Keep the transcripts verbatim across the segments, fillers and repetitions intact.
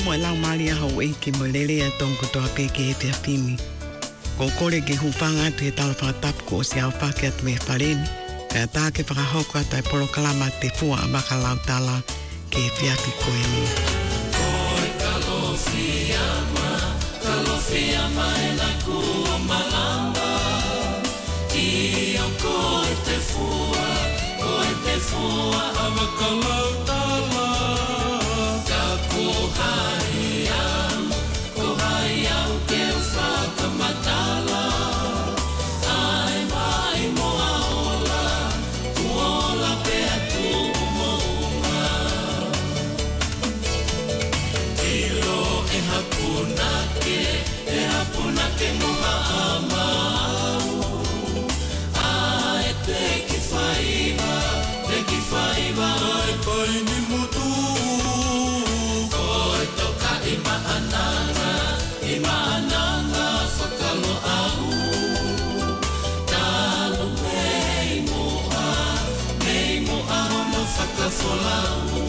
mo e lau mali a hau e ke mo lele a tongu toa pe ke e te apimi. Ko kore ke hupanga atu e tala whakatapu ko o si au whake atu e whareni. Pea tā ke whakahauka atu e polo kalama te fua a baka lau tala ke e whiapi koe ni. Koe kalofiama, kalofiama e na kua malama. I o koe te fua, koe te fua a baka lau tala. Ka kohai au, kohai au ke o whakamatala. Ai mai moa ola, kuola pe atu umounga. Ilo e hapuna ke, e hapuna ke moha amau. Ai te ki whaiva, te ki whaiva ai pai ni mutu. Ima ananga, ima ananga, whakalo au. Talo mei moa, mei moa hono whakawholau.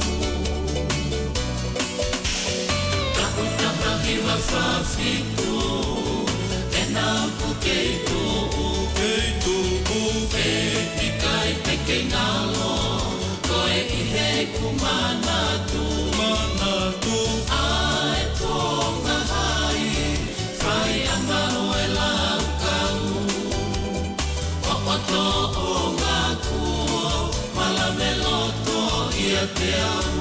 Tahu taha hiwa whawhitu, e nāpu kei tuu, kei tuu. E ikai peke ngalo, koe i hei kumanatu, manatu. O ngā kuo, malameloto ia te au.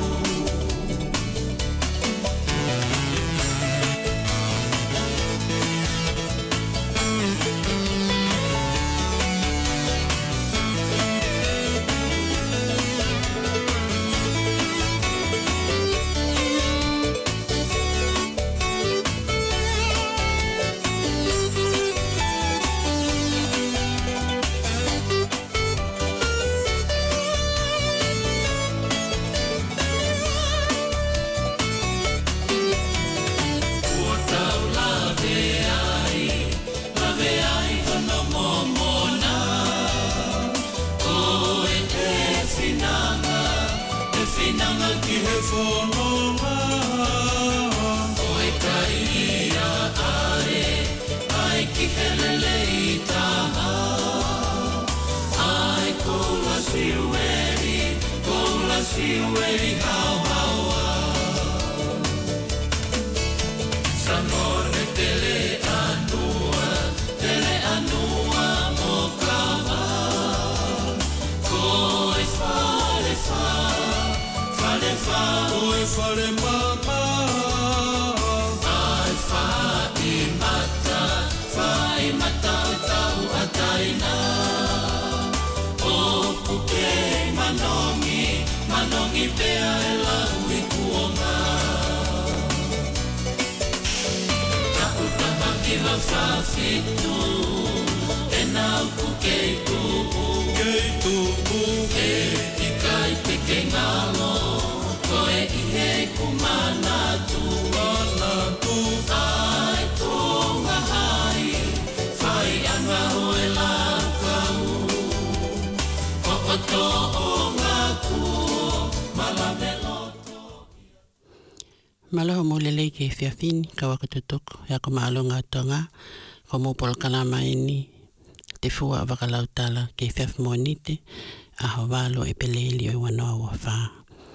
Malaho mulele ke fiafini ka wakatutuku ya ko maalunga tonga ko mo pol kalama ini te fua wakalautala ke fiaf monite a hawalo e peleli o wanoa wa fa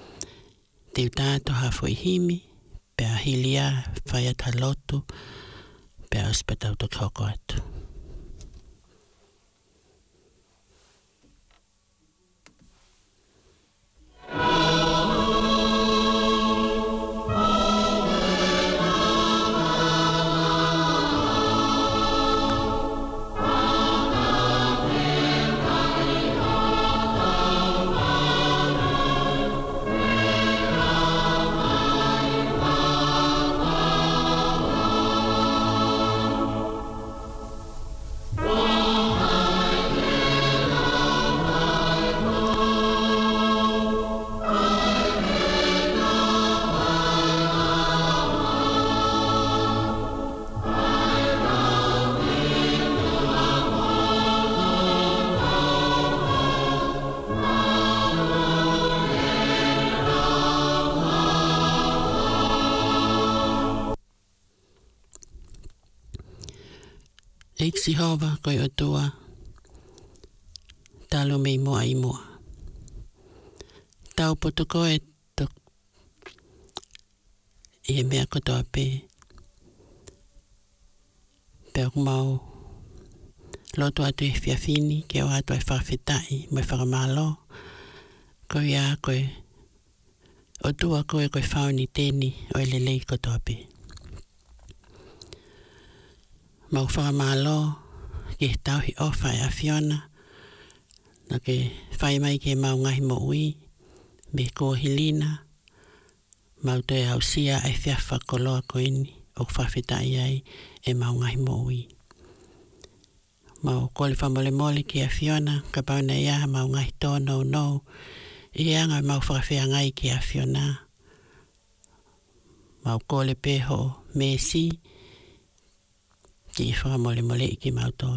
te utato hafo ihimi pe a hilia faya talotu pe a hospital to kako atu. Eik si hova koe o tua. Talo mei moa i moa. Tau poto koe tok. I e mea kotoa pē. Pea kumau. Loto atu e fiafini. Ke o atu e whawhetai. Mai whakamalo. Koe ia koe. O tua koe koe whaoni tēni. O e lelei kotoa pē. Mau whakamalo. Ke tauhi ofa e a Fiona. Na ke whai mai ke mau ngahi mo ui. Me ko hilina. Mau te au sia e whiawha koloa koini. O whawhetai ai e mau ngahi mo ui. Mau kole whamole mole ki a Fiona. Ka pauna ia mau ngahi tō no no. I anga mau whakawhea ngai ki a Fiona. Mau kole peho mesi. Ki whakamole mole i ki mau tōlu.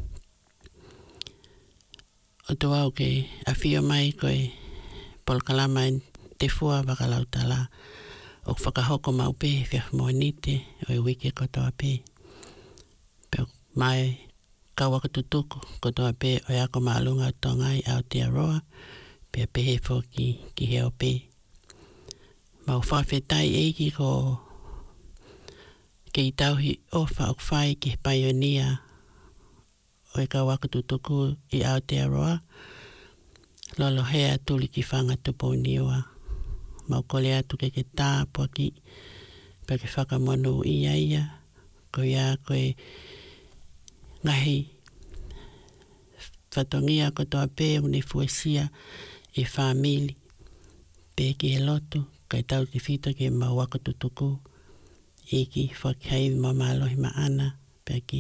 O tu au ke a whio mai koe polkalama te fua wakalautala. O whakahoko mau pē, whiawhamoanite, o i wike kotoa pē. Peo mai kawa katutuku kotoa pē, o i ako maalunga tongai Aotearoa, pia pehe fōki ki heo pē. Mau whawhetai eiki ko ke i tauhi ofa o whai ki Pioneer, o i kawa katutuku i Aotearoa, lolo hea tuli ki whanga tupo niwa. Mau kole atu ke ke tā poaki pa ke whakamonu ia ia. Ko ia koe ngahi whatongia kotoa pē une fuesia e whamili. Pē ki he lotu, kai tau te whita ke mau waka tutuku. Eki whakihaiwi ma malohi ma ana. Pē ki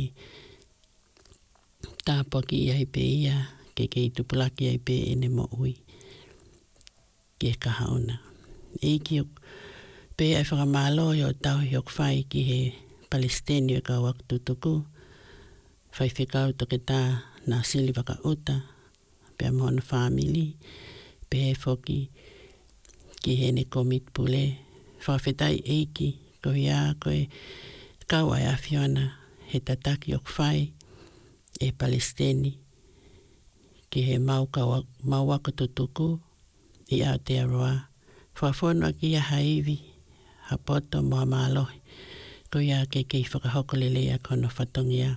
tā poaki ia i pē ia. Ke ke i tupulaki ai pē ene mo ui. Ke kahauna. Eki pē ai whakamalo i o tau hi ok whai ki he Palestini o ka waktutuku. Whai whikau toke tā nā sili waka uta. Pē mohona whamili. Pē he whoki ki he ne komit pule. Whawhetai eiki ko ia koe kau ai a Fiona he tataki ok whai e Palestini. Ki he mau, kawa, mau wakatutuku i Aotearoa. Whawhono ki a haiwi, ha poto moa mālohi. Ko ia ke kei whakahokolele a kono whatongia.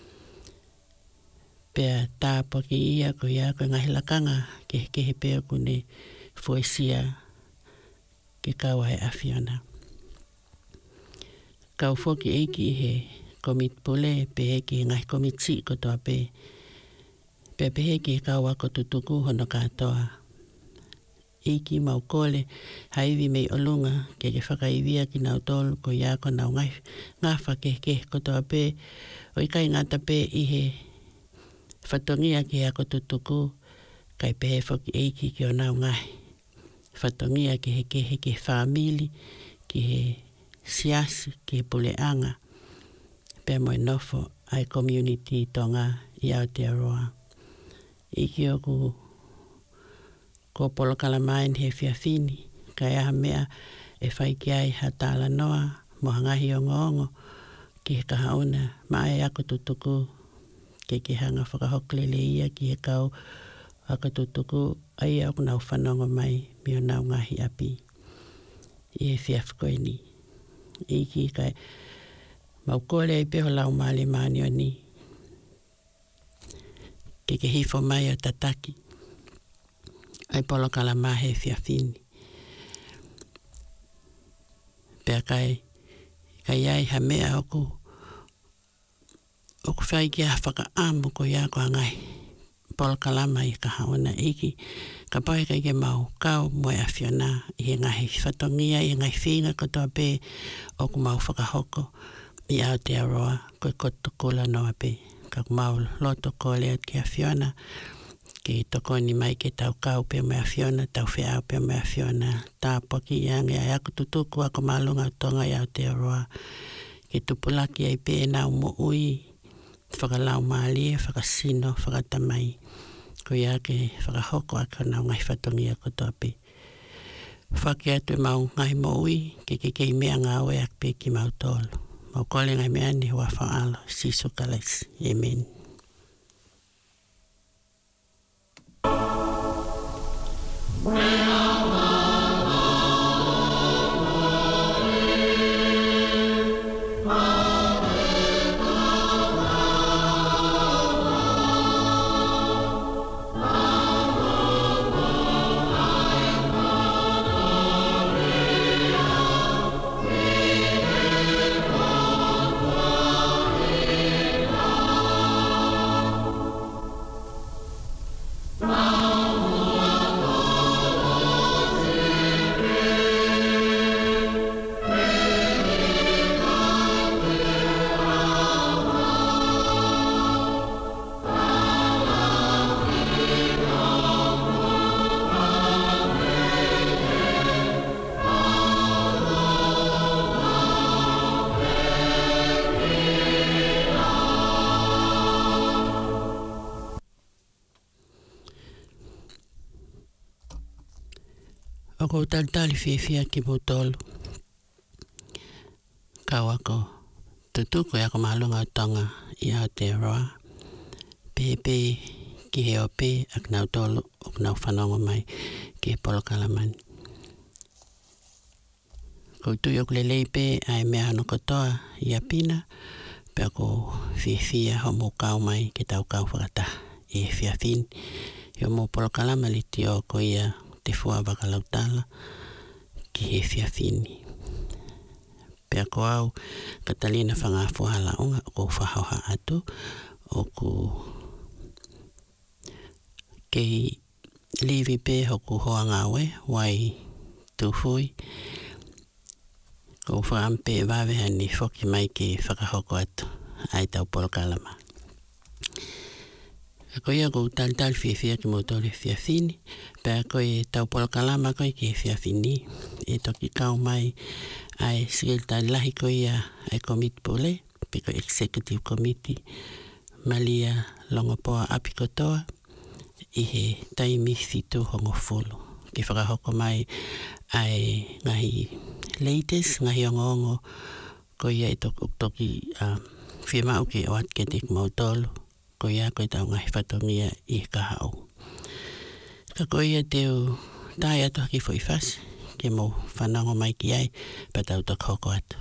Pea tāpo ki ia ko ia ko ngahi lakanga ke ke he peo kune fuesia ke kawa e a Fiona. Kau whoki eiki he komit pule pe ki ngahi komit si kotoa pe. Pe pehe ki kawa ko tutuku hono katoa. Iki mau kole haiwi mei olunga ke ke whakaivia ki nau tolu ko ia ko nau ngai ngafa ke ke kotoa pe. O ikai ngata pe i he whatongia ki a ko tutuku kai pehe whoki eiki ki o nau ngai. Whatongia ki he ke he ke whamili ki he siasi ki he puleanga. Pe moe nofo ai community tonga i Aotearoa. Iki o ku ko polokala main he fiafini, kai aha mea e whai ki ai ha tāla noa, moha ngahi o ngongo, ki he kahauna, mai ako tutuku, ke ke hanga whakahoklele ia ki he kau, ako tutuku, ai au nau whanonga mai, mi o nau ngahi api, i he fiafkoini. Iki kai, mau kore ai peho lau maale maani o ni, ke ke hifo mai o tataki. Ai polokala mahe fiafini. Pea kai, kai ai ha mea oku, oku whai ki a whaka amu ko ia ko angai. Polokala mai ka haona iki, ka pahe kai ke mau kau moe a Fiona, i he ngahi whatongia, i ngai whinga kotoa pe, oku mau whakahoko, i Aotearoa, koe koto kula noa pe. Ka mau loto ko lea ki a Fiona, ki toko ni mai ke tau kau pe mea Fiona, tau whea pe mea Fiona, tā poki iange ai ako tutuku ako malunga tonga i Aotearoa, ki tupulaki ai pe nau mo ui, whakalau maalie, whakasino, whakatamai, ko ia ke whakahoko ako nau ngai whatongi ako toa pe. Whaki atu mau ngai mo ui, ke ke kei mea ngā oe ak pe ki mau tolu, O kole ngai mea ni hua whaala, siso kalais. Amen. O ko taltali whiawhia ki motolu. Kau ako tutuko e ako mahalunga o tonga i Aotearoa. Pepe ki he ope ak nau tolu ok nau whanongo mai ki he Polokalamani. Ko tui ok lelei pe ai mea hano kotoa i apina. Pe ako whiawhia ho mo kau mai ki tau kau whakata i he whiawhini. Yo mo Polokalama li ti o ko ia te fua wakalautala ki he whiawhini. Pea ko au Katalina whangafo hala unga o ko whahoha atu o ku kei liwi pe hoku hoa ngawe wai tufui ko whaampe waweha ni whoki mai ki whakahoko atu ai tau Polokalama. Ko ia ko tal-tal whiawhia ki motore whiawhini. Pea koe tau Polokalama koe ki whiawhini. E toki kau mai ai sigil tai lahi ko ia ai komiti pole. Pe ko executive committee. Malia longopoa apikotoa. I he taimi fitu hongo fulu. Ki whakahoko mai ai ngahi latest, ngahi ongo ongo. Ko ia i toki, toki um, whiamau ki o atketik mautolu. Ko ia koe tau ngahi whatongia i kahau. Ka ko ia teo tai atu haki fo i whasi, ke mo whanango mai ki ai, pa tau tok hoko atu.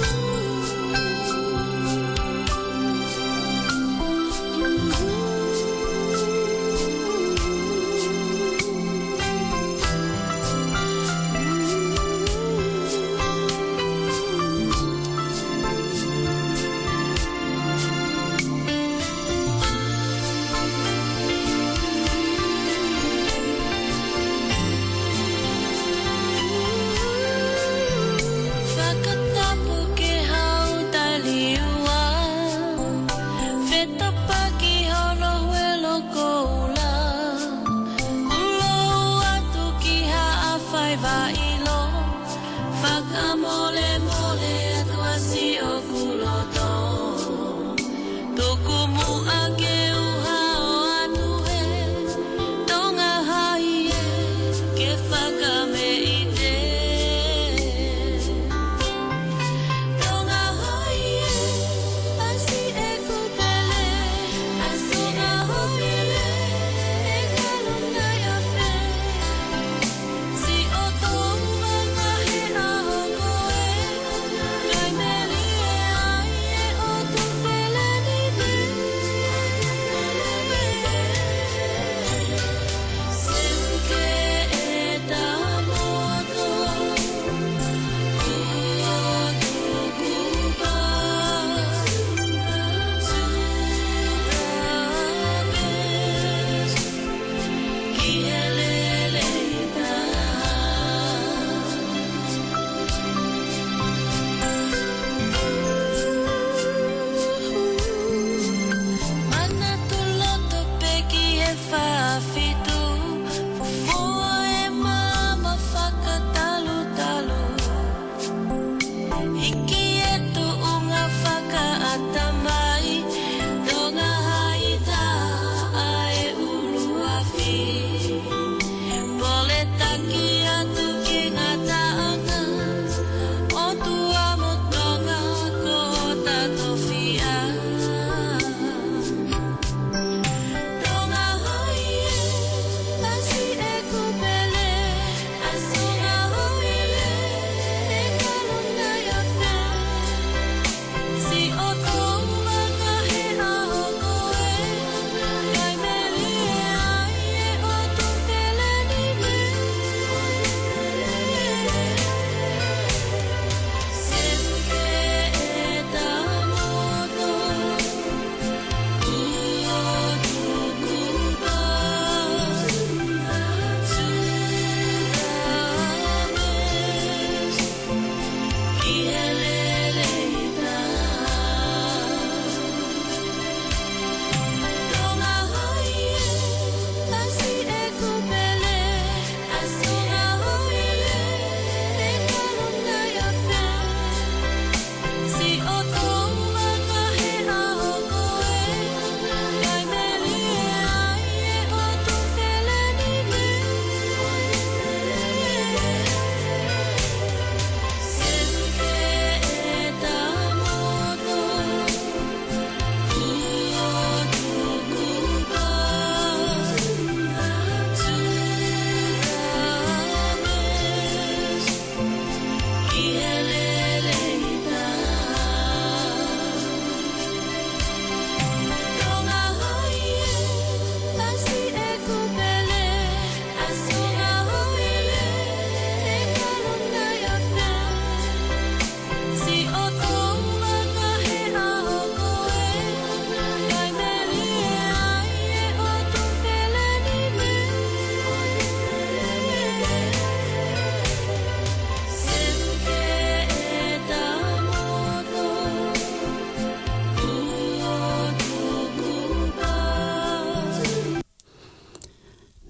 Ooh.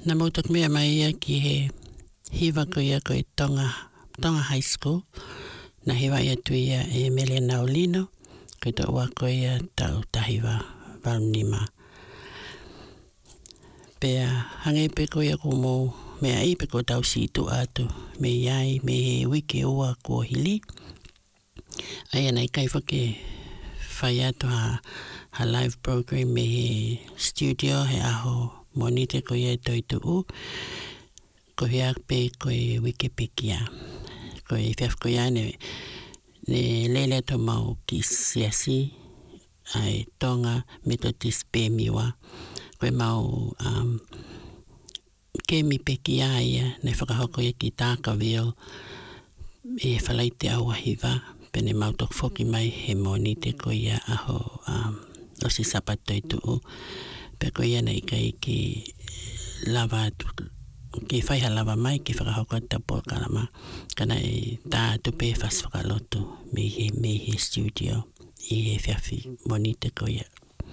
Na mautak mea mai ia ki he hiwa ko ia ko i Tonga, Tonga High School. Na hiwa ia tu ia e Melia Naulino, ko i to ua ko ia tau tahiwa Valnima. Pea hange pe ko ia ko mo mea i pe ko tau si tu atu me iai me he wiki ua ko hili. Ai anai kai whake whai atu ha, ha live program me he studio he aho monite ko ia toi tu u. Ko hea pe ko i Wikipedia. Ko i whiaf ko ia ne, ne lele to mau ki siasi ai Tonga Methodist pe miwa. Ko i mau um, ke mi peki a ia ne whakahoko ia ki tāka vio e whalaite au ahiwa. Pene mau tok foki mai he monite ko ia aho um, o si sapato i tu u. Pe ko ia nei kai ki lava ki whaiha lava mai ki whakahoko ta Polkalama. Kana e tā tupe whas whakalotu me he, me he studio i he whiawhi monite ko ia.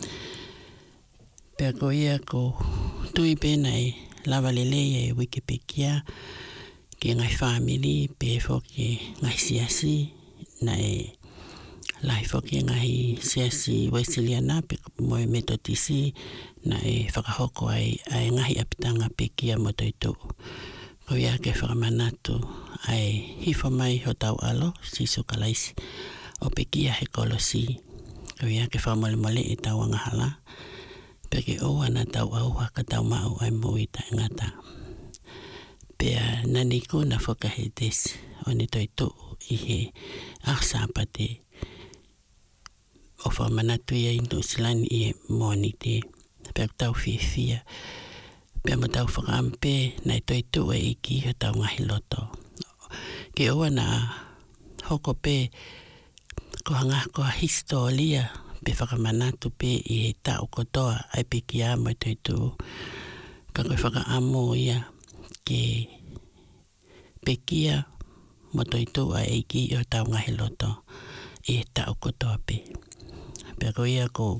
Pea ko ia ko tui pēna e lava lele e Wikipedia ki ngai family pe whoki ngai siasi na e lai whoki ngai siasi Wesleyana pe moe Methodisi na e whakahoko ai ai ngahi apitanga pe kia motoitu. Ko ia ke whakamanatu ai hifo mai ho tau alo si sukalaisi o pe kia he kolosi. Ko ia ke whamole mole e tau angahala pe ke o ana tau au haka tau mau ai moi ta ngata. Pea nani ko na whakahetes o ni toitu i he aksapate o whamanatu ia i New i e monite. Pea tau whiwhia. Pea mo tau whakampe na i toitu e iki ho tau ngahi loto. Ke oa na hoko pe ko hanga ko historia pe whakamanatu pe i he tau kotoa ai pe ki a mo toitu. Ka koe whakaamo ia ke pe kia mo toitu a iki ho tau ngahi loto i he tau kotoa pe. Pea ko ia ko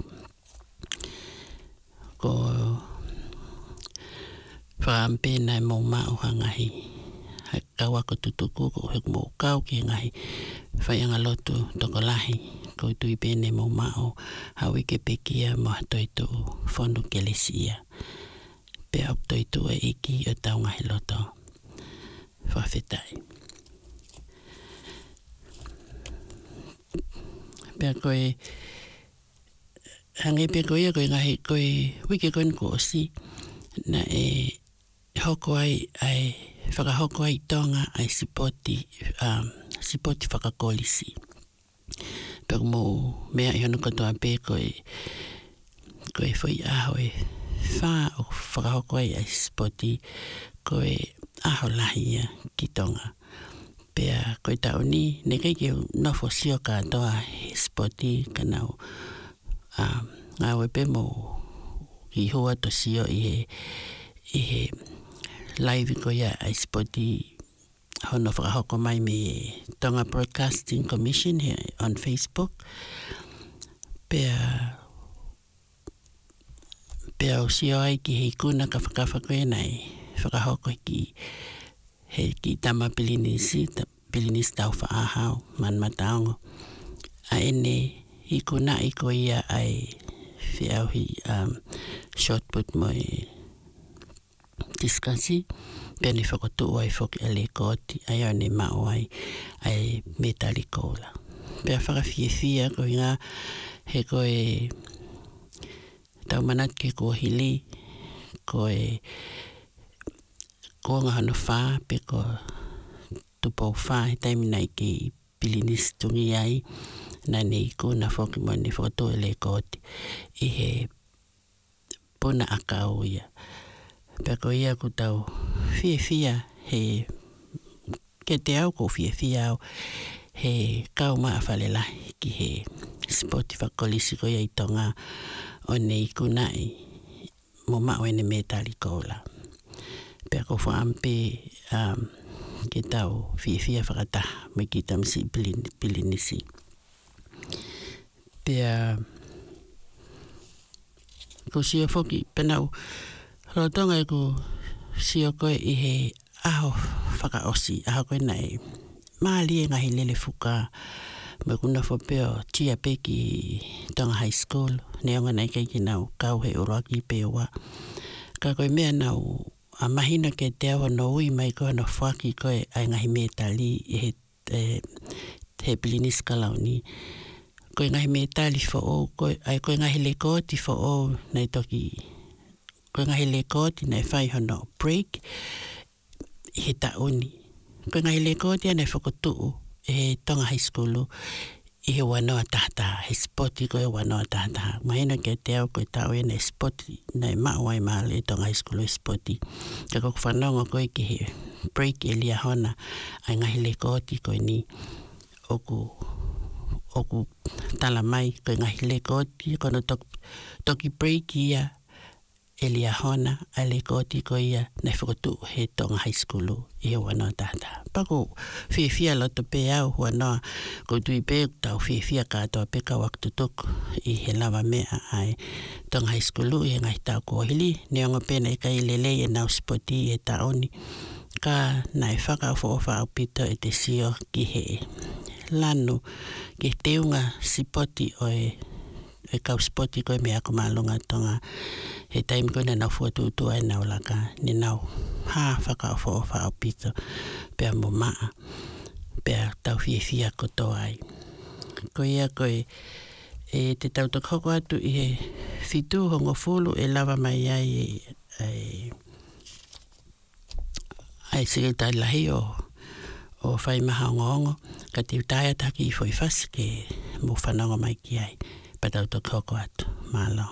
ko whaampe nai mō mau hangahi. Hai kaua ko tutuku ko hek mō kau ki ngahi whaianga lotu toko lahi. Ko tui pēne mō mau hawi ke pekia mo toitu whonu kelesia. Pea ok toitu e iki o tau ngahi loto. Whawhetai. Pea koe hange pe koe koe ngahi koe wiki koe ko osi na e hoko ai ai whakahoko ai Tonga ai sipoti um, sipoti whakakolisi. Pea mo mea i honu katoa pe koe koe whai aho e wha o whakahoko ai ai sipoti koe aho lahia ki Tonga. Pea koe tau ni ne kei ke nofo sio katoa he sipoti kanau Um, ngā wepe mo ki hoa to sio i he, i he live ko ia ai spoti hono whakahoko mai me Tonga Broadcasting Commission here on Facebook. Pea pea o sio ai ki he kuna ka whakawha koe nei whakahoko ki he ki tama pilinisi, pilinisi tau whaahau man mataongo. A ene I kuna I ko ia ai whiauhi um, short put mo e diskasi. Pea ni whakotu ai whoki ale koti ai au ne mao ai ai metali kola. Pea whakawhiawhia ko ngā he ko e tau manat ke ko hili ko e ko ngā hano whā pe ko tupo whā he taimina I ke pilinis tungi ai. Na nei ko na whoki mo ni whakato e le koti I he puna akau ia. Pea ko ia ko tau whia whia he ke te au ko whia whia au he kau maa whalelahi ki he spoti whakolisi ko ia I Tonga o nei kunai mo mao ene me tali koula. Pea ko whaampe um, ke tau whia whia whakata me ki tamsi pilinisi. Pea ko sia foki penau rotonga e ko sio koe i he aho whakaosi, aho koe nei. Maali e ngahi lele fuka, me kuna whapeo tia peki tonga high school, neonga nei kei ki nau kau he uroaki peoa. Ka koe mea nau a mahina ke te awa no ui mai koe no whaki koe ai ngahi me tali i he e, he Bilinis Kalauni. Koe ngahi me tali fo o, koe, ai koe ngahi le koti fo o, nei toki, koe ngahi le koti nei whai hono break, i he tauni. Koe ngahi le koti anei whakotuu, i he tonga high school, i he wanoa tahata, he spoti koe wanoa tahata. Mahina ke te au koe tau e nei spoti, nei maua i mahale i tonga high school e spoti. Ka koko whanonga koe ki he break e lia hona, ai ngahi le koti koe ni oku, oku tala mai, koe ngahi le koti, kono tok, toki break ia, e lia hona, ai le koti koe ia, nei whakotu he tonga high school i he wanoa tahata. Pako fia fia loto pe au wanoa, ko tui pe tau fia fia katoa pe ka waktutuk i he lava mea ai tonga high school i he ngai tau kohili, neonga pena i ka i lele e nau spoti e taoni, ka nai whaka o wha au pito e te sio ki he lanu, ki teunga sipoti o e e kau spoti koe mea ko malunga tonga he taimi koe na nau fuatutua e nau laka ni nau ha whaka o wha wha au pito pea mo maa pea tau fia fia koto ai ko ia koe e te tau tokoko atu i he fitu hongo fulu e lava mai ai ai ai siretai lahi o o whai maha ongo ongo ka te utai ataki i fwoi fasi ke mo whanonga mai ki ai pa tau tokoko atu malo.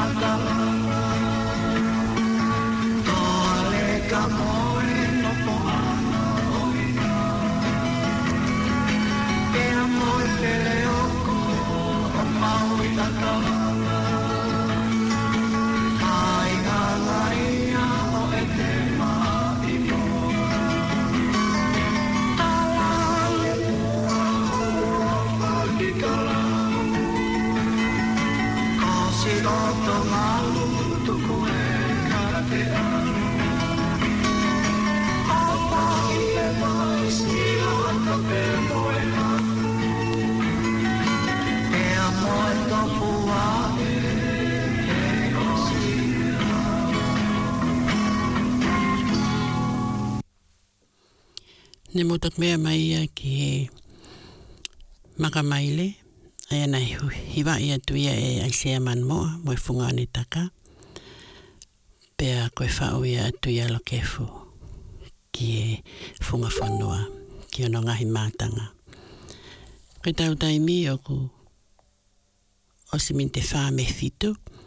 Ne mutak mea mai ia ki he makamaile. Aia nei hiwa ia tuia e aisea man moa, moe fungane taka. Pea koe whao ia tuia lo kefu ki e funga whanua, ki ono ngahi mātanga. Koe tau taimi o ku o si min te wha me fitu.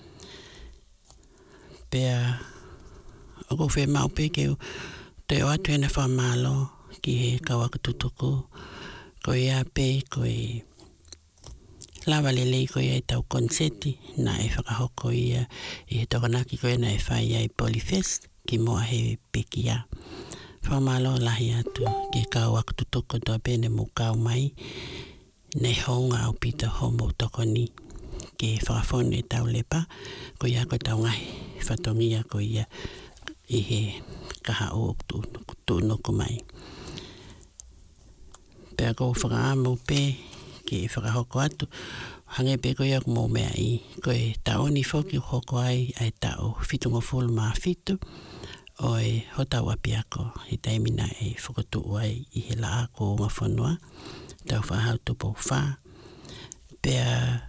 Pea o ku whee maupe ke te o atu ena wha malo ki he kawaka tutuku. Koe ia pe, koe lawa lelei koe ia tau konseti na e whakahoko ia i he tokanaki koe na e whai ia i Polyfest ki moa he peki ia. Whamalo lahi atu ki kawaka tutuku toa pene mo kau mai nei honga au pita homo tokoni ki whakafone tau lepa koe ia koe tau ngahi whatongia koe ia i he kaha o tūnuku mai. Pea kou whakaamu pe ki whakahoko atu, hange pe koe aku mō mea i koe taoni whoki hoko ai ai tau fitungo fulu maa fitu o e hotau api ako i taimina e whakatu ai i he la ako o ngā whanua tau whahau tupo wha. Pea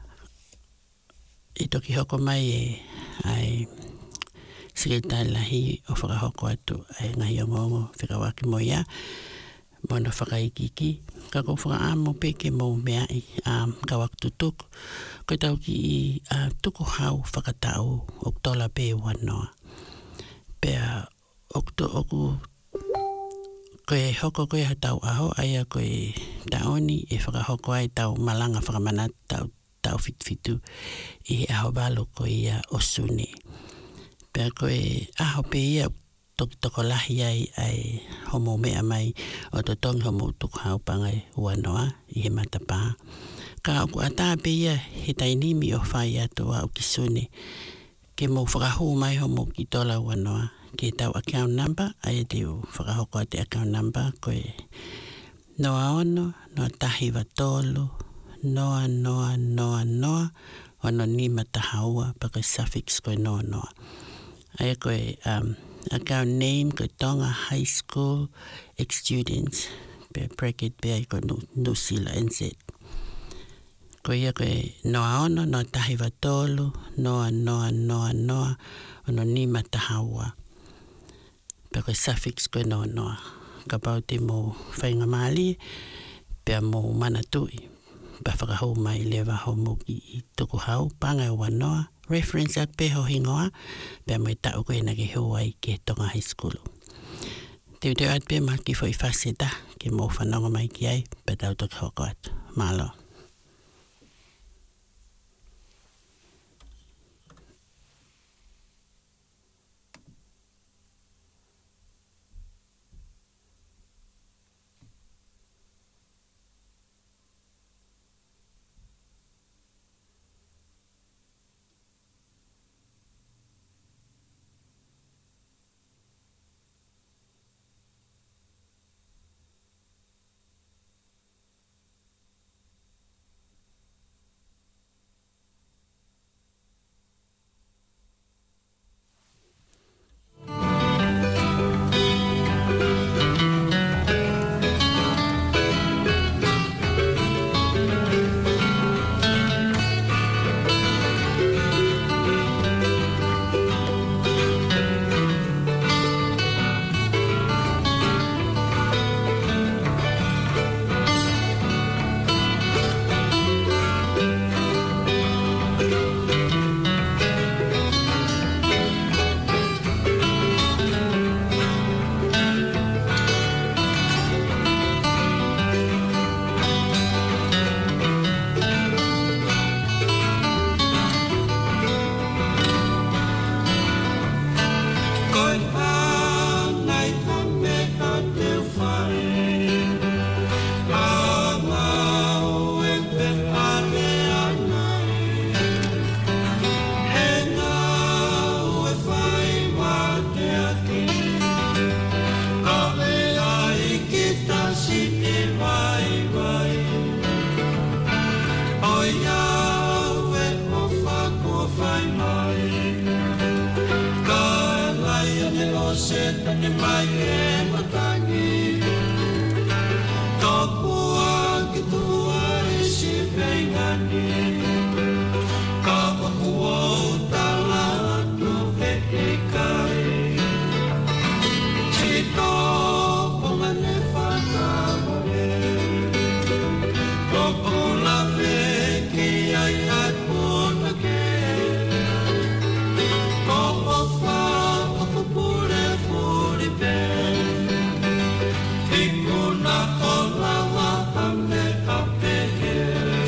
i toki hoko mai e ai sikitai lahi o whakahoko atu ai ngahi o ngongo whikawaki mo ia mono whakaikiki. Ka kou whakaamu peke mō mea i um, kawak tutuk. Koe tau ki i uh, tuku hau whakatau o tola pe wanoa. Pea okto oku koe hoko koe ha tau aho aia koe taoni e whakahoko ai tau malanga whakamana tau, tau fitfitu i he aho walo koe ia osune. Pea koe aho pe ia toki toko lahi ai ai homo mea mai o to tongi homo tuku hau pangai wanoa i he matapā. Ka oku ata pe ia he tainimi o whai atua o kisune ke mo whakahu mai homo ki tola wanoa ke tau account number ai te o whakahoko te account number koe noa ono, noa tahi watolo, noa noa noa noa ono ni matahaua pa koe suffix koe noa noa. Ai koe um, account name koe Tonga High School ex-students pe bracket pe ai koe Nusila N Z. Koe ia koe noa ono, noa tahi watolo, noa noa noa noa ono ni matahaua pe koe suffix koe noa noa. Ka pau te mo whainga maali pe mo manatui pa whakahau mai lewa homo ki i tuku hau pangai wanoa reference ak pe ho hingoa pe mo i tau koe na ke huai ke Tonga High School. Teo teo at pe ma ki fo i whaseta ke mo whanonga mai ki ai pe tau toki hoko atu. Malo. ni mai e matangi Topua ki tua e si pengani Ka wakua tala tu e e kai Chito pongane whana moe Topula me ki ai at puna ke Kopa wakupure puri pe Ikuna kola wa ame ape he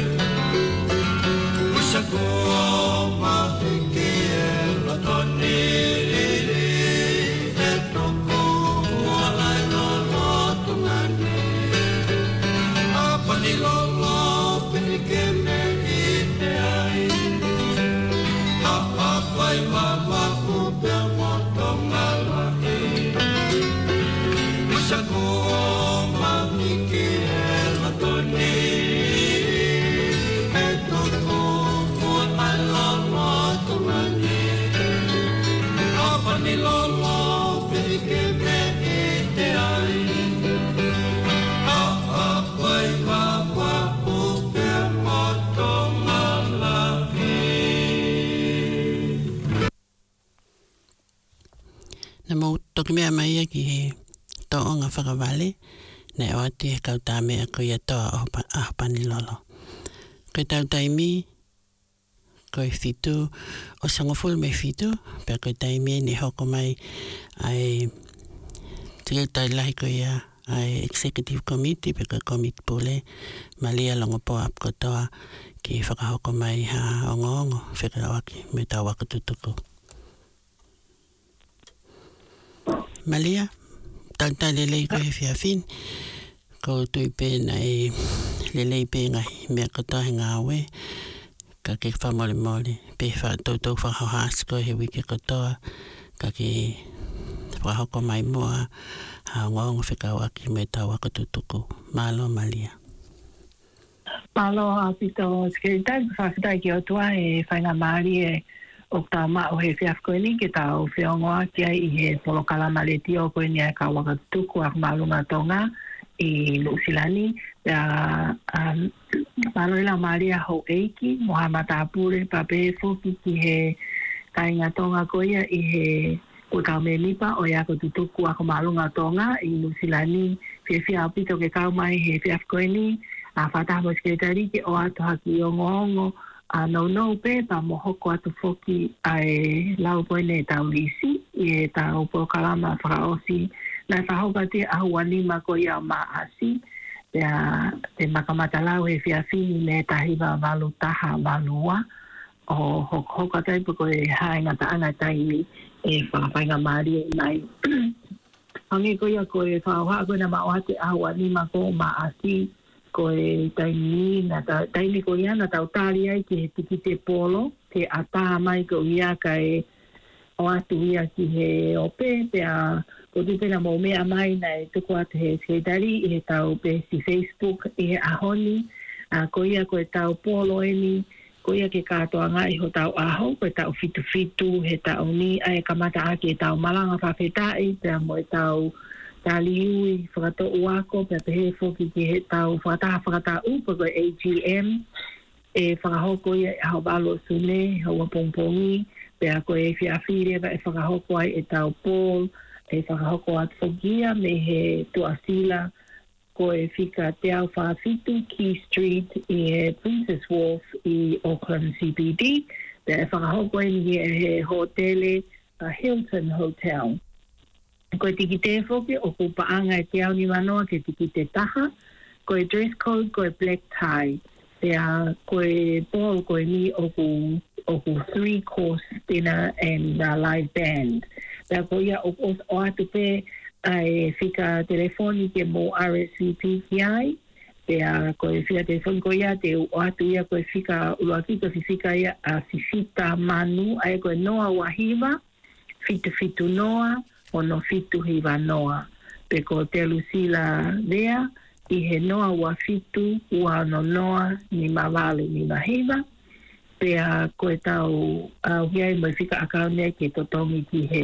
Usako mahiki e latoni E toko walai no lotungani Apani lolo perike me ite ai Apai mama upe motonga e Usako mahiki e latoni E toko walai no lotungani Apani lolo perike me ite ai Apai mama upe motonga Na mo toki mea mai ki he toonga whakawale, nei o ati he kauta mea ko ia toa ahopani lolo. Koe tau taimi, koe fitu, o sangofulu me fitu, pia koe taimi ni hoko mai ai tira tai lahi ko ia ai executive committee, pia koe komiti pule, malia longo po ap kotoa ki whakahoko mai ha ongo ongo, whakawaki me tau wakatutuku. Malia, tauta lelei ko he whiawhin, ko tui pēna e lelei pēnga mea katoa he ngā we, ka ke whamole mole, pē whātoutou whahauhās ko he wiki katoa, ka ke whahoko mai mua, ha ngongo whikawaki me tau wakatutuku. Malo Malia. Malo a pito skeritai, whakaitai ki o tua e whainga maari e o tā ma o he whiafkoeni ki tā o whiongoa kia i he polokalama le tio koe ni a ka wakatuku a malunga tonga i Nusilani. Pea um, Manoela Maria ho eiki, moha matapure pape fuki ki he kainga tonga koia i he kukau me nipa o ia katutuku a malunga tonga i Nusilani. Whia whia apito ke kau mai he whiafkoeni a whataha sketari ki o atu haki o ngongo a no no pe pa mohoko atu foki ai lau poine tau lisi e tau pokalama whakaosi na whahoka te ahuani mako ia maasi te, te makamata lau e whiawhini me tahiwa walu taha walua o hoka taipu ko e hainga taanga taimi e whakapainga maari e mai hangi ko ia ko e whaoha ko na maoate ahuani mako maasi ko e taini na ta taini ko ia na tau tali ai ki he tiki te polo te ata mai ko ia ka e o atu ia ki he ope te a ko tu pena mo mea mai na e tuku atu he sketari i he tau pe si Facebook i he ahoni a ko ia ko e tau polo eni ko ia ke katoa ngai ho tau aho ko e tau fitu fitu he tau ni ai kamata ake e tau malanga whawhetai te a mo e tau tali ui whakato uako pia te he whoki ki he tau whakataha whakata upa koe A G M e whakahoko ia e hau balo sune haua pongpongi pia koe e whiawhire e whakahoko ai e tau Paul e whakahoko at whokia me he tuasila koe whika te au whawhitu Key Street i he Princess Wharf i Auckland C B D pia e whakahoko ai ni e he hotele a Hilton Hotel. Koe tiki te whoke o ku paanga e te au ni manoa ke tiki te taha. Koe dress code, koe black tie. Pea koe Paul koe ni o ku, o ku three course dinner and uh, live band. Pea koe ia o, o, o atu pe ai whika telefoni ke mo R S V P ki ai. Pea koe whika telefoni koe ia te o atu ia koe whika uaki koe whika ia a Fifita Manu ai koe Noa Wahiva. Fitu fitu Noa. O no fitu hiwa noa. Pe ko te lusila lea, i he noa wa fitu, ua no noa, ni mawale ni mahiwa. Pe a koe tau, uh, hiai mai whika akau nei ke totongi ki he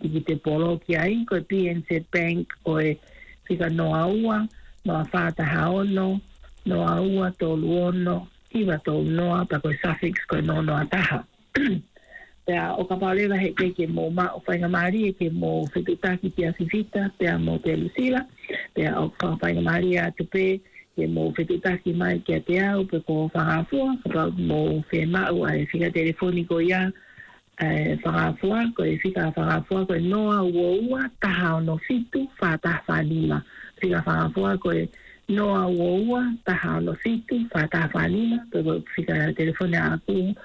tiki te polo ki ai, ko P N Z Bank, ko e whika noa ua, noa whātaha ono, noa ua tolu ono, iwa tolu noa, pa ko suffix ko no noa taha. Pea o ka paulewa he ke ke mō ma o whainga maari e ke mō whetutaki pia whiwhita, pea mō te Lucila, pea o ka whainga maari a te pē, ke mō whetutaki mai kia te au, pe ko whangafua, ka pau mō whe mau a e whika telefoniko ia, e whangafua, ko e whika whangafua, ko e noa ua ua, taha ono fitu, whātaha whanima. Whika whangafua, ko e noa ua ua, taha ono fitu, whātaha whanima, pe ko whika telefone a aku,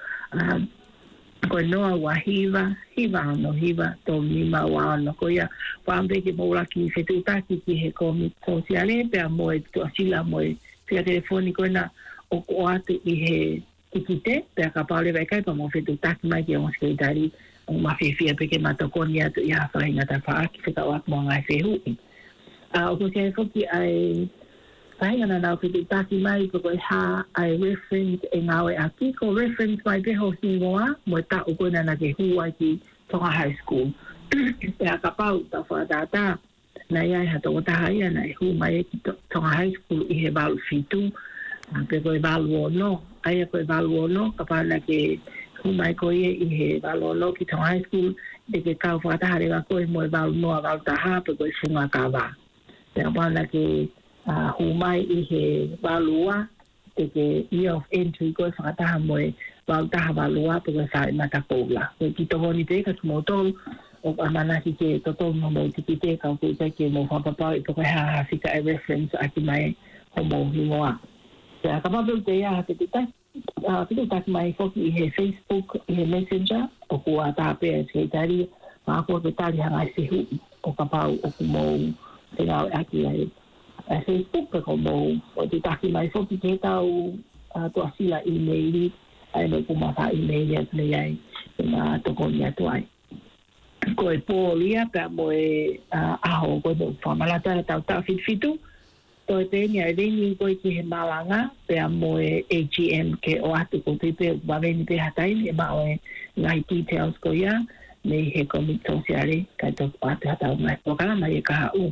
ko noa wa hiva, hiva ano hiva, tō mima wa ano ko ia, wāmpe ke mōra ki whetutaki ki he komi sosiale, pia moe tu asila moe, pia telefoni ko na o ko atu i he tikite, pia ka paole vai kai pa mo whetutaki mai ki o skritari, o mawhiwhia peke matokoni atu i hawha inga ta whaaki whika o akmo ngai whehui. O ko kia whoki ai, Pahinga na nau whetutaki mai ko koe ha ai reference e ngawe aki, ko reference mai peho hingoa, mo ta o koe na ke hua ki Tonga High School. Pea ka pau ta whaatata, na iai ha tonga taha ia na e hu mai ki Tonga High School i he balu fitu, pe koe balu ono, aia koe balu ono, ka pau na ke hu mai koe i he balu ono ki Tonga High School, e ke kau whaataha rewa koe mo e balu noa balu taha, pe koe funga ka wā. Pea pau na ke Uh, hu mai i he walua, te ke year of entry koe whakataha moe walutaha walua pe koe whae mata koula. Koe ki tohoni te ka tumotolu, o amanaki ke totonu mo tiki te ka koe te ke mo whapapau i koe haha whika e reference aki mai homo hingoa. Te a kapapau te ia te te taki taki mai whoki i he Facebook, i he Messenger, o kua tāpea e sketari, ma kua ke tari hanga i se hui, o kapau o kumou te ngau aki ai. A Facebook pe ko mo o te taki mai foki ke tau to asila email ai me kuma fa email ya le ai na to ko ya to ai ko e polia pe mo e a ho ko do fa mala ta ta ta fit fitu to te ni ai ni ko ki he malanga pe mo e A G M ke o atu ko te pe ba veni pe hatai e ma o e ngai details ko ya me he komito sociale ka to atu hata mai ko kala mai ka u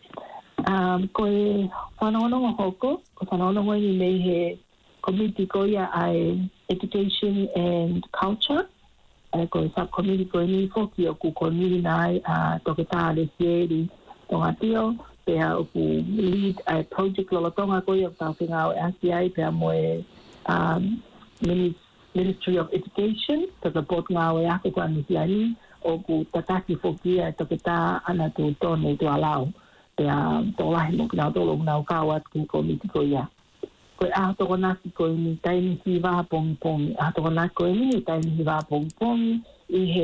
Um, ko e whanaononga hoko, ko whanaononga i mei he committee ko ia ai education and culture, ai ko e subcommittee ko e ni whoki o ku koniri nai a toke tāre sieri tonga tio, pea o ku lead ai project lolotonga ko ia tau whinga o aki ai, pea mo e um, Ministry of Education, toka pot ngā o e ako kwa nisiani, o ku tataki whoki ai toke tā ana tu tone tu alau. Pea tolahi mo kina tolo kina kawat ki komiti ko ia. Ko e aho toko naki ko i ni taini hiwa pongi pongi. Aho toko naki ko i ni taini hiwa pongi pongi. I he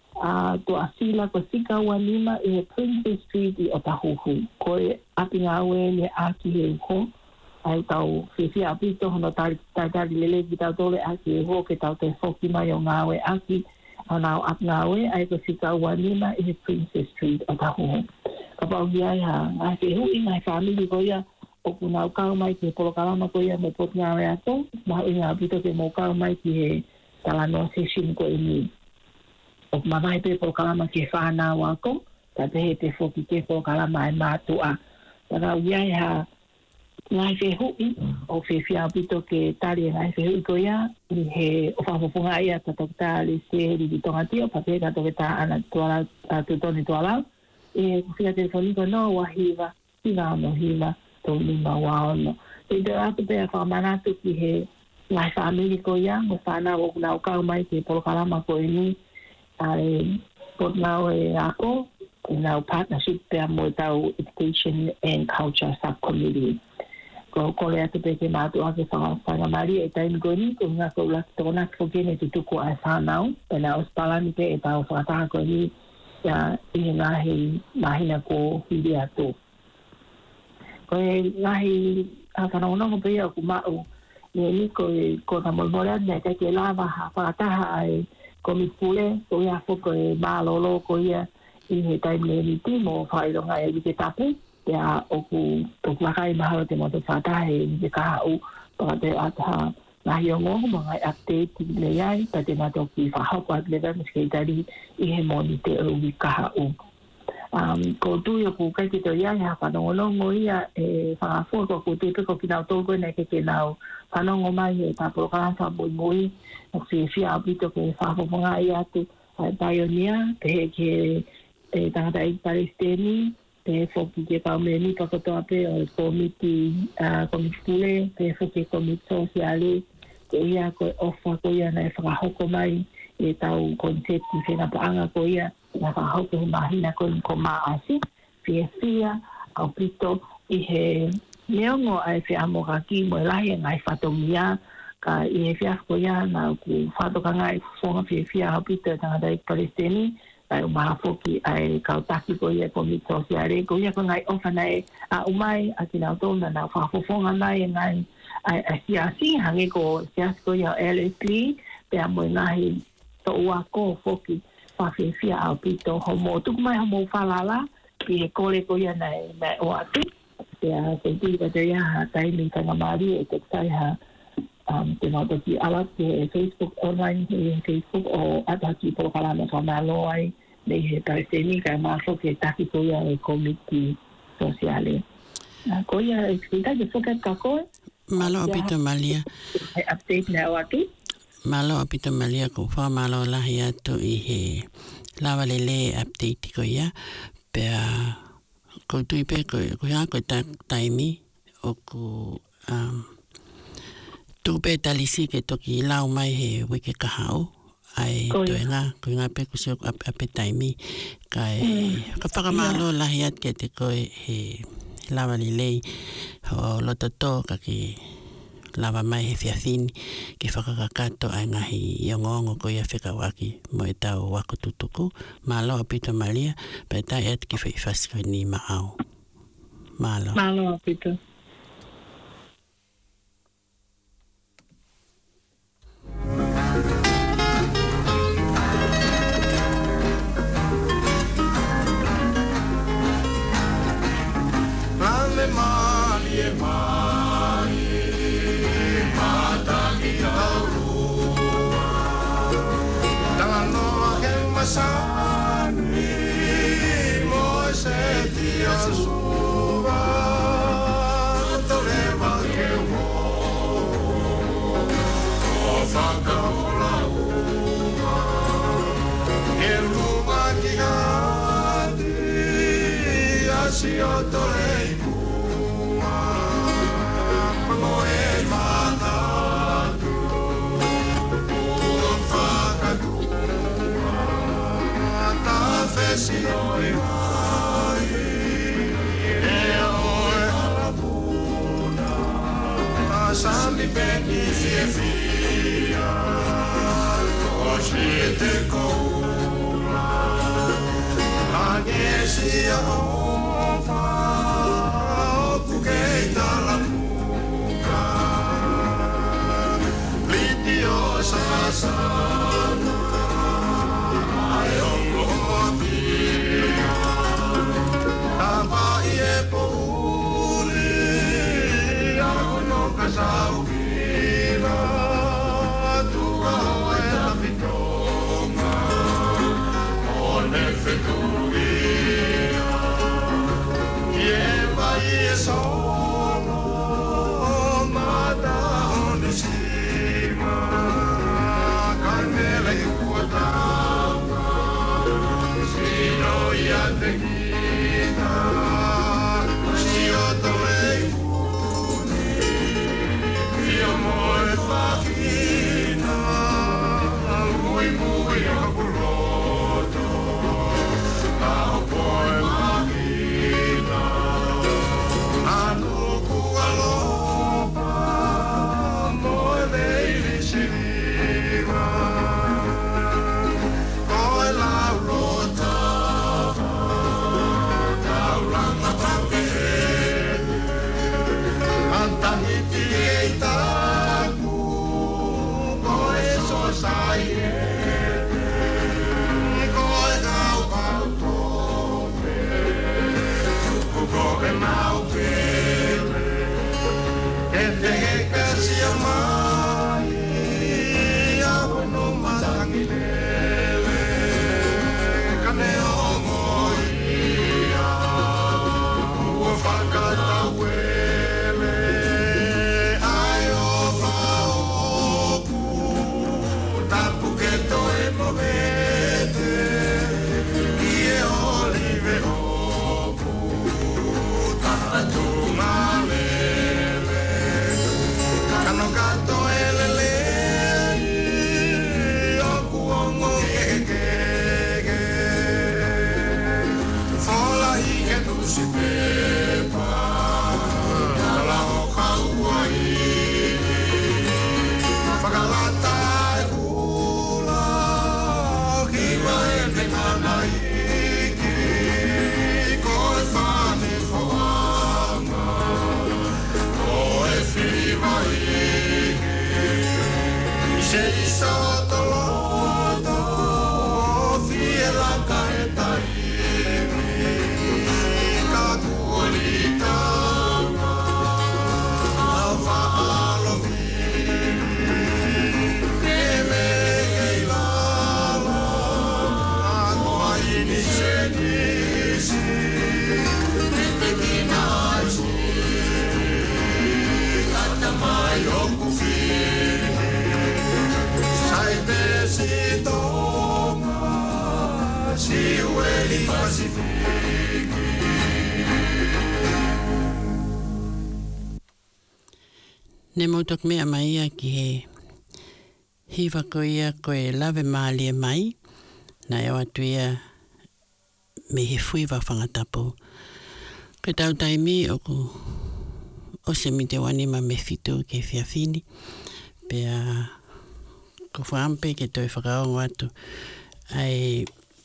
to asila ko sika ua lima i he Princess Street i Otahuhu. Ko e api ngā ue le aki he uko. Ai tau whiwhia apito hono taitari lele ki tau tole aki he ho ke tau te whoki mai o ngā ue aki. Anau api ngā ue ai ko sika ua lima i he Princess Street Otahuhu. Kapau ki ai ha, ngai te hui, ngai whamili ko ia, o ku nau kau mai ki he polokalama ko ia me pot ngā rea tō, maha i ngā pito ke mō kau mai ki he talanoa session ko i ni. O ku mawai pe polokalama ki he whanā wako, ta te he te whoki ke polokalama e mātua. Taka ui ai ha, ngai te hui, o whi whia pito ke tari e ngai te hui ko ia, i he o whapopunga ia ta toke tā le se heri ki tonga tio, pa te ka toke tā ana tualau, tutoni tualau, e whika telefoniko no wa hiva, hiva ono hiva, tō lima wa ono. Te te atu pēr whamanatu ki he ngai whamiri ko ia, mo whanā o kunau kau mai ki polokalama ko i ni, ai pot ngau e ako, i nau partnership pēr mo tau Education and Culture Subcommittee. Ko kore atu pēr ke mātu ake whangamari e taimi ko ni, ko ngā ko laki tōna ki kene te tuku ai whanau, pēnā ospalani pē e tau whakataha ko ni, ya i ngahi mahina ko hiri atu. Ko e ngahi a whanaonongo pia o ku mau, ni ni ko e ko na molmora nei kai ke lava ha whakataha ai ko mi pule, ko ia whoko e mālolo ko ia i he taime ni timo whaironga e wike tapu, ya o ku o ku wakai mahalo te moto whatahe i te kaha u, paka te ataha Nga yongo mga update le yai pa te na toki fa hapa le va meske tari I he monite o wikaha o. Um, ko tu yo ku kai ki to yai ha pa no longo ia e fa fo ko ku te ko ki na to ko na ke ke na fa no mai e ta pro ka fa bo moi o fi fi a bito ke fa fo nga ia te pioneer te ke e ta ta I palestini te fo ki ke pa me ni pa ko to ape o komiti a komiti te fo ke komiti sociale ke ia ko ofa ko ia na fa ho ko mai e tau konsepti fena pa anga ko ia na fa ho ko mahina ko ko ma asi fia fia au pito I he neongo ai fe amora ki mo la ia ngai fatomia ka I he fia ko ia na ku fato ka ngai fonga fia fia au pito tanga dai palestini ai uma foki ai ka taki ko ia ko mi sociale ko ia ko ngai ofa nai a umai a tina to na na fa fonga nai ngai ai ai sia si hange ko sia ko ia L S P pe mo ngai to wa ko foki fa fia fia au pito homo tu mai homo falala ki ko le ko ia nai mai o atu te a se ti ka te ia tai ni ka mari e te sai ha um te no te ala te Facebook online e Facebook o ata ki po kala na ka malo ai le he ka se ni ka ma so ke ta ki ko ia e komiti sociale ko ia explica de foka ka ko malo apito malia update na o atu malo apito malia ko fa malo la ia to I he lava lele update ko ia pe ko tu pe ko ko ya ko ta taimi o ko um tu pe talisi ke to ki lau mai he wiki ka hau ai to nga ko nga pe ko se ape taimi kai ka fa malo la ia ke te ko he lava lele o lo to ka ki lava mai he fiafini ke whakakakato ai ngahi iongongo ko ia whikawaki mo e tau wako tutuku malo apito malia pe tai et ki whaifasko ni maau malo malo apito Ame mali e mali Masani mo se dia suva toleva que wo o faka la uma e luma que adi asi o tolei uma mo e matatu o faka si oi mai e oi alapuna asami beni fia fia koshi te koula anesia opa okukeita lapuka litio sasana Sauvila, tua oela vitoma, one feturia, e vai solo, mata onde cima, canela e cuotava, si noi a te guida, si io torei amore facina muy muy aculoto a poi macchina anu cualopa moi lei si viva coi la rota la Iueli Pasifiki. Ne mautok mea mai ia ki he hiwa ko ia koe lawe maalie mai, na eo atu ia me he fuiwa whangatapo. Koe tau taimi o ku o se mi te wanima me fitu ke whiawhini, pea ko whaampe ke toi whakaongo atu, ai,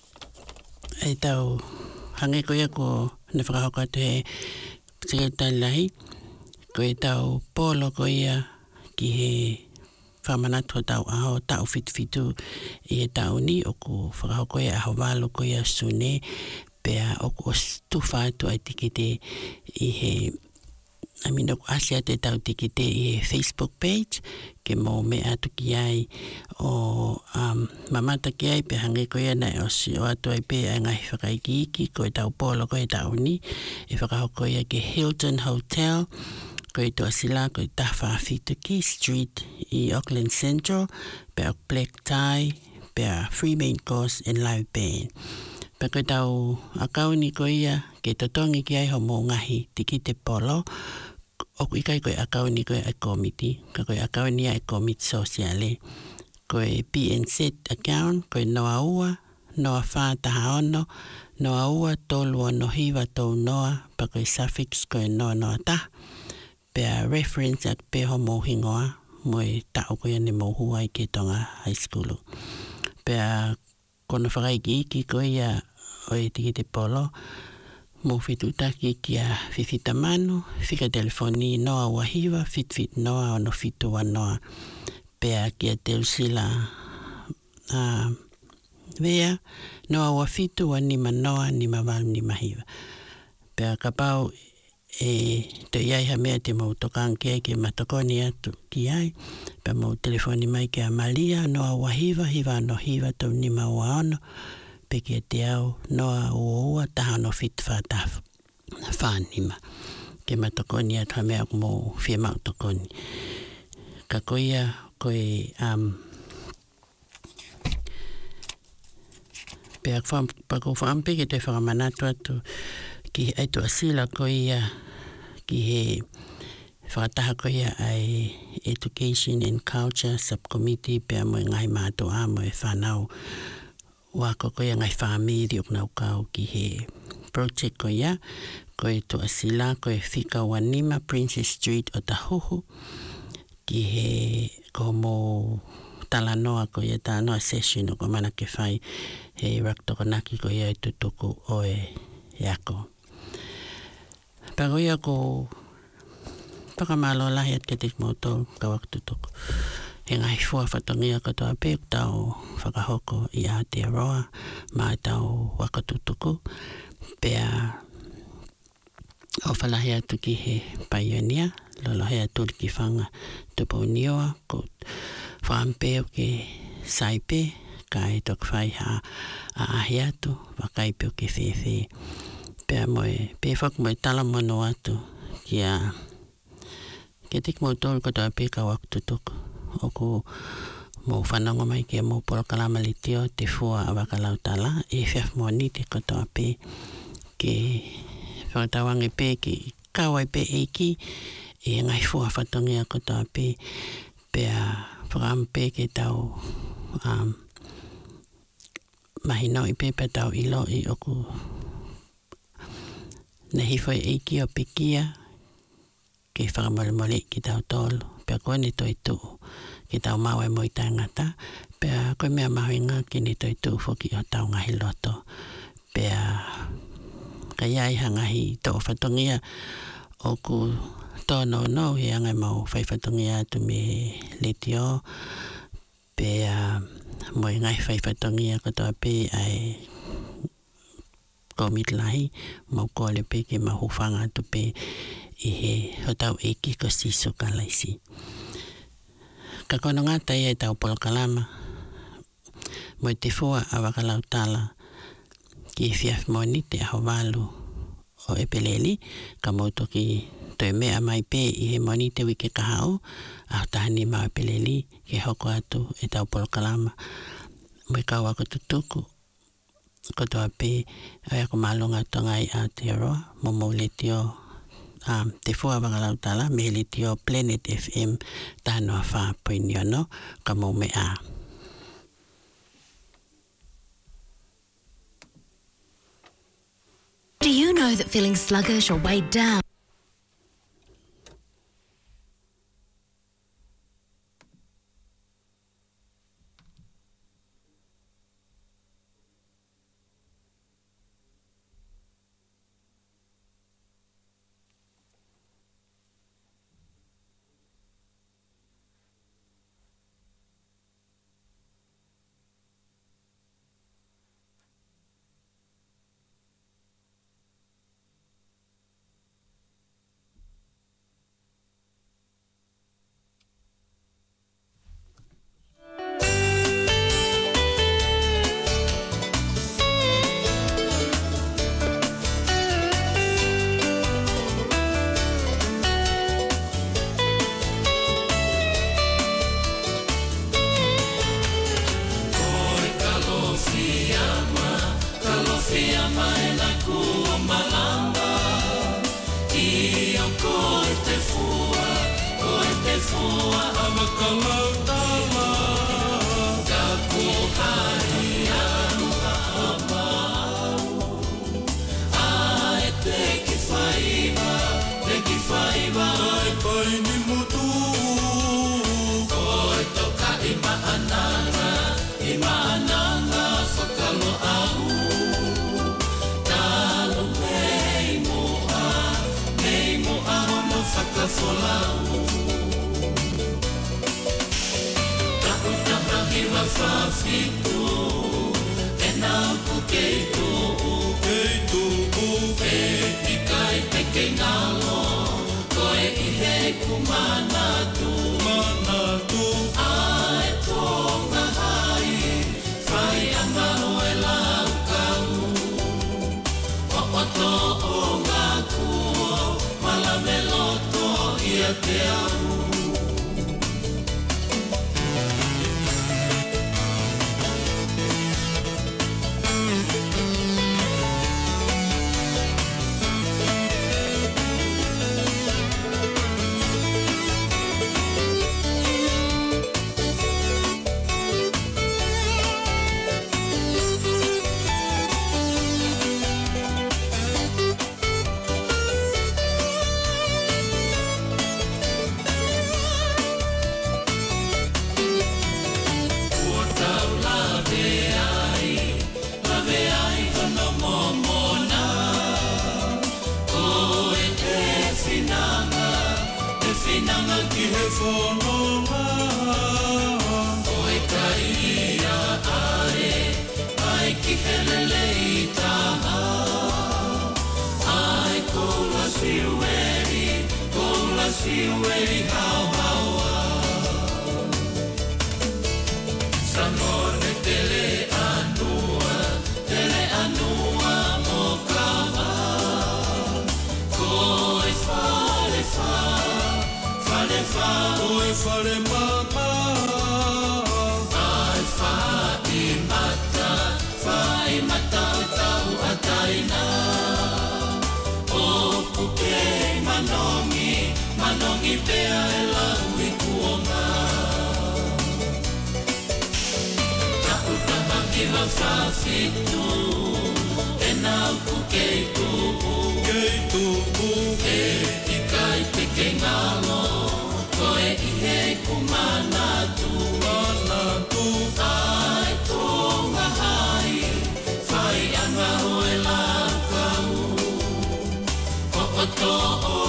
ai tau hange ko ia ko ne whakahoko atu he sekretai lahi, ko e tau polo ko ia ki he whamanatu o tau aho, tau fitu i he tau ni, o ku whakahoko ia aho walo ko ia sune, pea o ku o stufa atu ai tikite i he, I mean, o ku asia te tau tikite i he Facebook page, ke mo me atu ki ai o um, mamata ki ai, pe hange ko ia na o si o atu ai pe ai ngai whakaiki iki, ko e tau polo ko e tau ni, e whakahoko ia ke Hilton Hotel, ko i toa sila, ko i Tawha Whituki Street i Auckland Central, pe o Black Tie, pe a Free Main Course in Live Band. Pe ko i tau akauni ko ia, ke totongi ki ai ho mō ngahi tiki te polo, o ku ikai ko i akauni ko i komiti, ka ko i akauni ai komiti sosiale, ko i P N Z account, ko i noa ua, noa wha taha ono, noa ua tolu ono hiwa tau noa, pa ko i suffix ko i noa noa taha, pea reference ak pe ho mō hingoa, mo i tau ko ia ne mō hua i ke tonga high school. Pea kono whakaiki iki ko ia o i tiki te polo, mō whitutaki ki a whiwhita manu, whika telefoni noa ua hiwa, whit whit noa ono whitu wa noa, pea ki a teusila uh, vea, noa ua whitu wa nima noa, nima walu, nima hiwa. Pea ka pau e to iai ha mea te mau tokang ki ai ke matokoni atu ki ai, pa mau telefoni mai ke a Malia, noa ua hiwa, hiwa no hiwa tau nima ua ono, pe ke te au noa ua ua taha no fit whatafu, whanima, ke matokoni atu ha mea mo whia mau tokoni. Ka koia koe, um, pe a pako whaampe ke te whakamanatu atu, ki ai tu asila ko ia ki he whakataha ko ia ai Education and Culture Subcommittee, pea mo ngai mātua a mo e whanau wako ko ia ngai whamiri o nau kau ki he project ko ia, ko e tu asila ko e whika wanima Princess Street o Tahuhu, ki he ko mo talanoa ko ia talanoa session o ko mana ke whai he raktokonaki ko ia e tutuku o e yako. Pago ia ko whakamalo lahi at ketik moto ka waktu tuku. He ngai fua whatongia katoa pe tau whakahoko i Aotearoa, mai tau wakatutuku, pea o whalahi atu ki he Pioneer, lolo he atu ki whanga tupo nioa, ko whampeo ke saipe, ka e tok whai ha a ahi atu, wakaipeo ke whewhe. Pea moe, pe whak moe tala mano atu ki a ketik mo tolu katoa pe ka waktutuku. O ku mo whanonga mai ki a mo polokalama li tio te fua a wakalau tala, e whiaf mo ni te katoa pe ke whakatawangi pe ki kawai pe eiki, e ngai fua whatongia katoa pe, pea whakampe ke tau um, mahino i pe pe tau ilo i oku na hifoi eiki o pikia ke whakamolemole ki tau tolu, pea koe ne toi tuu ki tau maua e moi tangata, pea koe mea mahuinga ki ne toi tuu foki o tau ngahi loto, pea ka iai hangahi to whatongia o ku tono no he angai mau whai whatongia atu me letio, pea moi ngai whai whatongia katoa pe ai komit lahi, mau kole pe ke mahu whanga atu pe i he hotau eki ko siso ka laisi. Ka kono ngata ia i tau polokalama, mo te fua a wakalau tala ki e whiaf moni te aho walu o Epeleli, ka mauto ki toi mea mai pe i he moni te wike kahau, a tahani mau Epeleli ke hoko atu i tau polokalama, mo i kau ako tutuku, kotoa pe ai ko malonga tonga i Aotearoa mo le tio um te fua wakalau tala me le tio Planet F M tano a wha poiniono ka mo me a. Do you know that feeling sluggish or weighed down Oh,